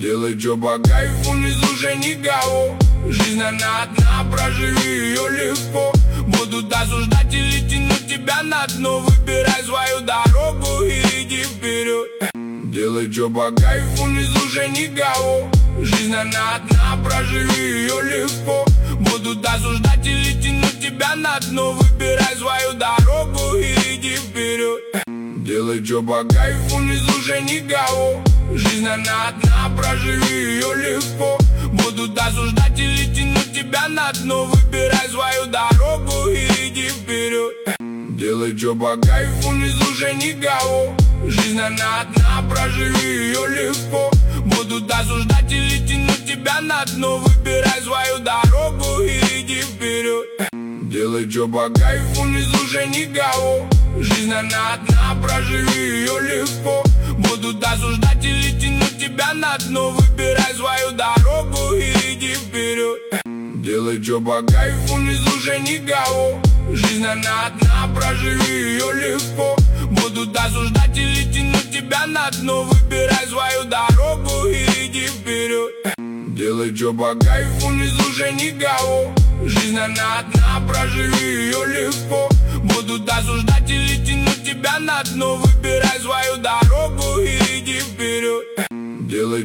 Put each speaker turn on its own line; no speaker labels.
Делай чё по кайфу, не слушай никого. Жизнь она одна, проживи ее легко. Будут осуждать или тянуть тебя на дно. Выбирай свою дорогу и иди вперед. Делай чё по кайфу, не слушай никого. Жизнь она одна, проживи ее легко. Будут осуждать или тянуть тебя на дно. Выбирай свою дорогу и иди вперед. Делай чё по кайфу, не слушай никого. Жизнь она одна, проживи ее легко. Будут осуждать или тянуть тебя на дно. Выбирай свою дорогу и иди вперед. Делай чё по кайфу, не слушай никого. Жизнь она одна, проживи ее легко. Будут осуждать или тянуть тебя на дно. Выбирай свою дорогу и иди вперед. Делай чё по кайфу, не слушай никого. Жизнь она одна, проживи ее легко. Будут осуждать или тянуть тебя на дно. Выбирай свою дорогу и иди вперед. Делай чё по кайфу, не слушай никого. Жизнь она одна, проживи ее легко. Будут осуждать или тянуть тебя на дно. Выбирай свою дорогу и иди вперед. Делай чё по кайфу, не слушай никого. Жизнь она одна, проживи ее легко. Будут осуждать или тянуть тебя на дно. Выбирай свою дорогу и